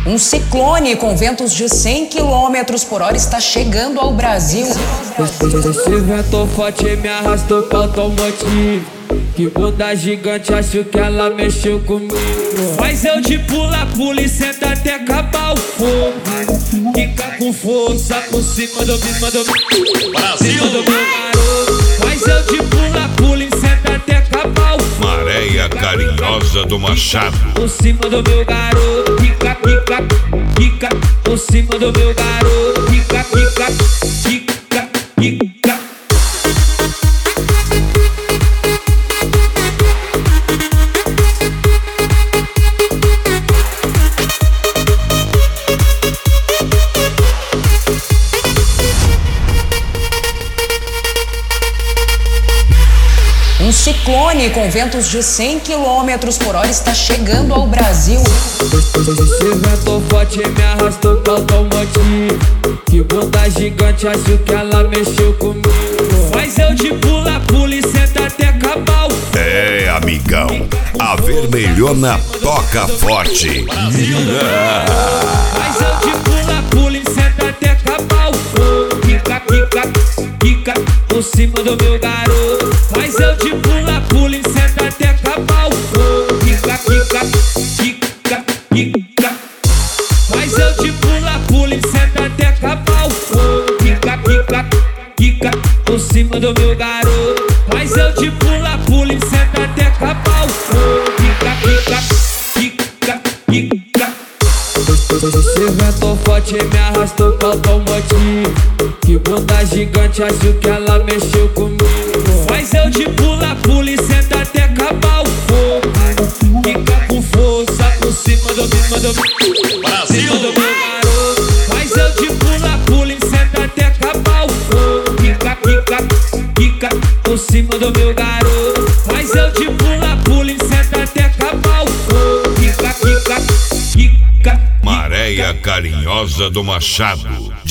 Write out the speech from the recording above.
Um ciclone com ventos de 100 km por hora está chegando ao Brasil. Esse vento forte me arrastou pro automotivo. Que bunda gigante, acho que ela mexeu comigo. Mas eu de pula e senta até acabar o fogo. Fica com força por cima do Brasil. Do meu garoto. Mas eu de pula e senta até acabar o fogo. Maréia Carinhosa do Machado. Por cima do meu garoto. Fica por cima do meu garoto. Fica. Um ciclone com ventos de 100 km por hora está chegando ao Brasil. Esse vento forte me arrastou pro automotivo. Que bunda gigante, acho que ela mexeu comigo. Mas eu de pula e senta até acabar o fogo. É, amigão, a vermelhona toca forte. Mas eu de pula e senta até acabar o fogo. Fica por cima do meu garoto. Mas eu de pula e senta até acabar o fogo. Fica. Mas eu de pula e senta até acabar o fogo. Fica por cima do meu garoto. Mas eu de pula e senta até acabar o fogo. Fica. Esse vento forte me arrastou pro automotivo. Que bunda gigante, acho que ela mexeu comigo. Mas eu de pula e senta até acabar o fogo. Fica com força por cima do Brasil. Do meu garoto. Mas eu de pula e senta até acabar o fogo. Fica por cima do meu garoto. Mas eu de pula e senta até acabar o fogo. Fica. Maréia Carinhosa do Machado.